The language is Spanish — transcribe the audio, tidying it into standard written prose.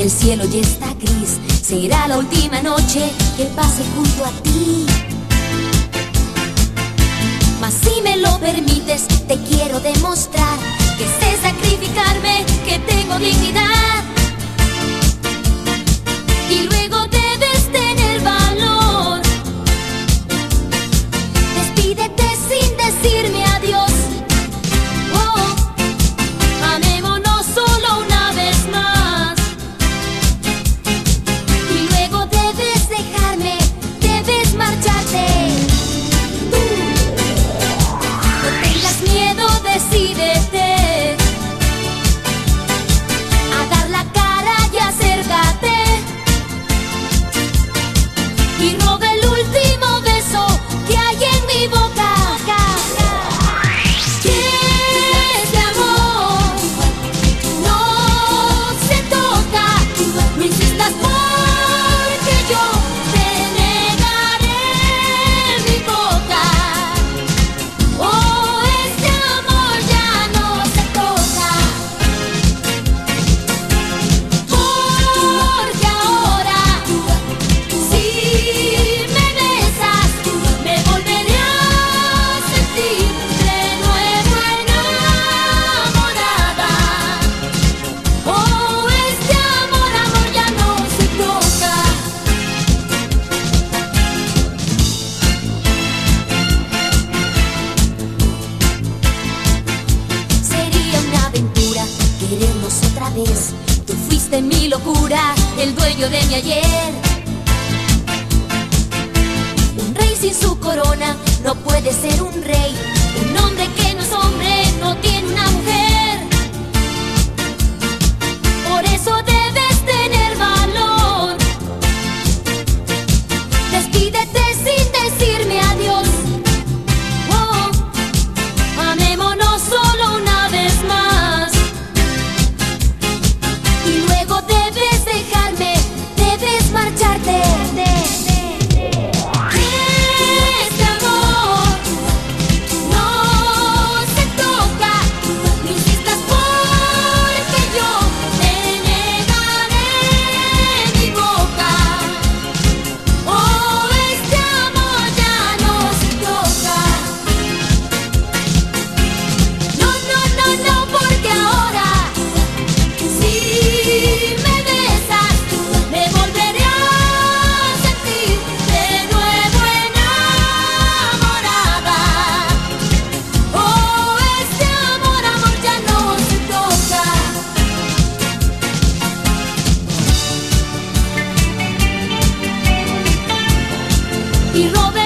el cielo ya está gris, será la última noche que pase junto a ti. Mas si me lo permites, te quiero demostrar que sé sacrificarme, que tengo dignidad. Y luego debes tener valor. Despídete sin decirme adiós. Oh, amémonos solo una vez más. Y luego debes dejarme, debes marcharte. No tengas miedo, decídete a dar la cara y acércate. Y roba el último beso que hay en mi boca. Que este amor no se toca. No insistas porque yo te negaré mi boca. Oh, este amor ya no se toca. Porque ahora, si me besas, me volveré a sentir de nuevo enamorada. Oh, este amor, amor ya no se toca. Sería una aventura querernos otra vez. Tú fuiste mi locura, el dueño de mi ayer. Un rey sin su corona no puede ser un rey. Un hombre que no es hombre no tiene una mujer. Por eso debes tener valor. Despídete sin decirme adiós. Oh, amémonos solo una vez más. Y luego debes dejarme, debes marcharte. Este amor no se toca. No insistas porque yo te negaré mi boca. Oh, este amor ya no se toca. No, no, no, no, porque ahora, si me besas, me volveré a sentir de nuevo enamorada. Oh, este amor, amor ya no se toca. Y Robert